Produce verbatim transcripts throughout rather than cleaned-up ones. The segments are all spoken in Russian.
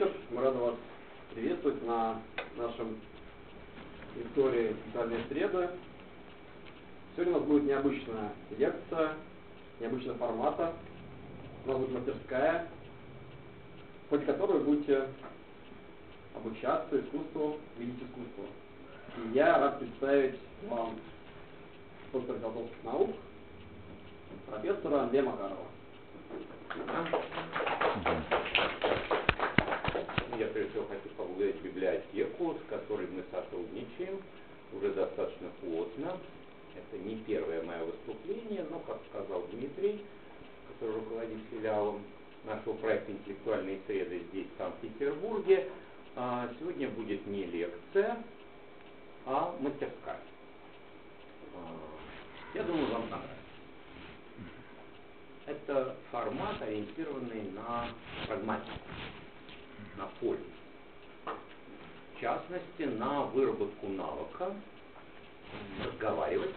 вечер. Мы рады вас приветствовать на нашем истории социальной среды. Сегодня у нас будет необычная лекция, необычного формата. У нас будет мастерская, в ходе которой вы будете обучаться искусству, видеть искусство. И я рад представить вам доктора философских наук, профессора Андрея Макарова. Я прежде всего хочу поблагодарить библиотеку, с которой мы сотрудничаем уже достаточно плотно. Это не первое мое выступление, но, как сказал Дмитрий, который руководит филиалом нашего проекта «Интеллектуальные среды» здесь, в Санкт-Петербурге, сегодня будет не лекция, а мастерская. Я думаю, вам понравится. Это формат, ориентированный на прагматику, на пользу. В частности, на выработку навыка разговаривать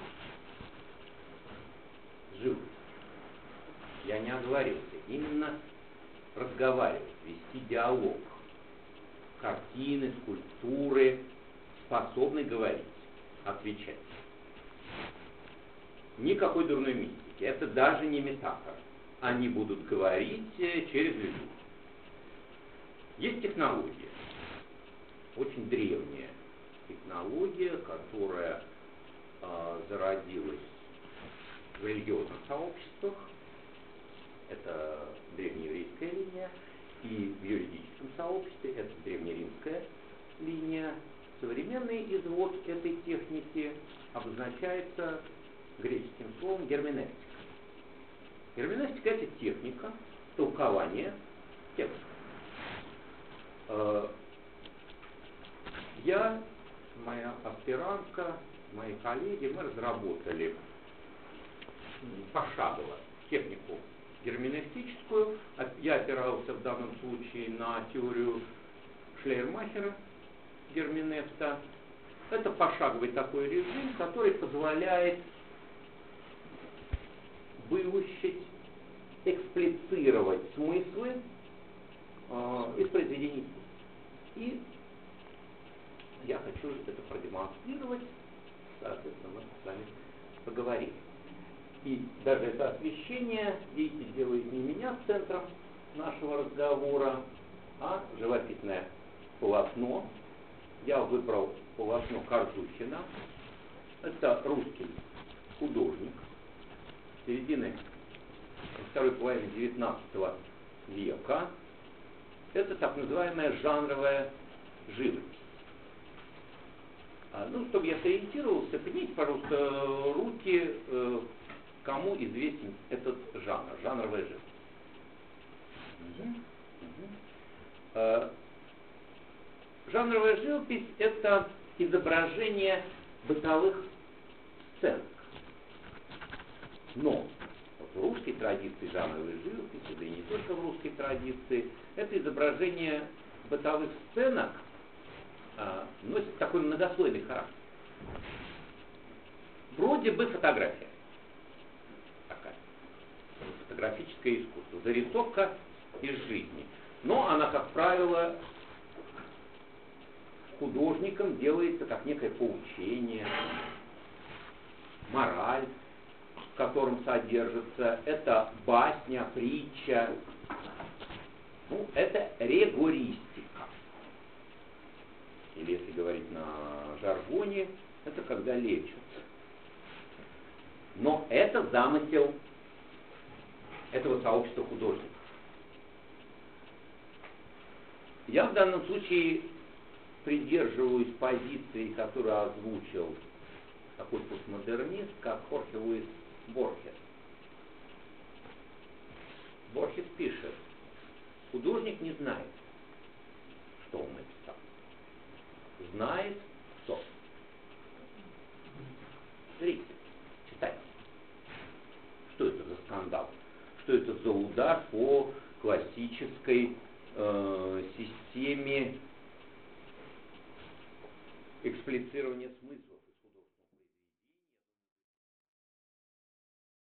живо. Я не оговорился. Именно разговаривать, вести диалог. Картины, скульптуры способны говорить, отвечать. Никакой дурной мистики. Это даже не метафора. Они будут говорить через людей. Есть технология, очень древняя технология, которая э, зародилась в религиозных сообществах. Это древнееврейская линия. И в юридическом сообществе это древнеримская линия. Современный извод этой техники обозначается греческим словом герменевтика. Герменевтика — это техника толкования текста. Я, моя аспирантка, мои коллеги, мы разработали пошагово технику герменевтическую. Я опирался в данном случае на теорию Шлейермахера герменевта. Это пошаговый такой режим, который позволяет выучить, эксплицировать смыслы э, из произведений. И я хочу это продемонстрировать, соответственно, мы с вами поговорим. И даже это освещение, видите, делает не меня центром нашего разговора, а живописное полотно. Я выбрал полотно Корзухина. Это русский художник середины второй половины девятнадцатого века. Это так называемая жанровая живопись. А, ну, чтобы я сориентировался, поднимите, пожалуйста, руки, э, кому известен этот жанр, жанровая живопись. Угу. Угу. А, жанровая живопись — это изображение бытовых сцен. Но вот в русской традиции жанровой живописи, да и не только в русской традиции, это изображение бытовых сценок а, носит такой многослойный характер. Вроде бы фотография. Такая. Фотографическое искусство. Зарисовка из жизни. Но она, как правило, художником делается как некое поучение, мораль, в котором содержится, это басня, притча. Ну, это регористика. Или, если говорить на жаргоне, это когда лечат. Но это замысел этого сообщества художников. Я в данном случае придерживаюсь позиции, которую озвучил такой постмодернист, как Хорхе Луис Борхес. Борхес пишет: художник не знает, что он написал. Знает кто. Зритель, читатель. Что это за скандал? Что это за удар по классической э, системе эксплицирования смысла?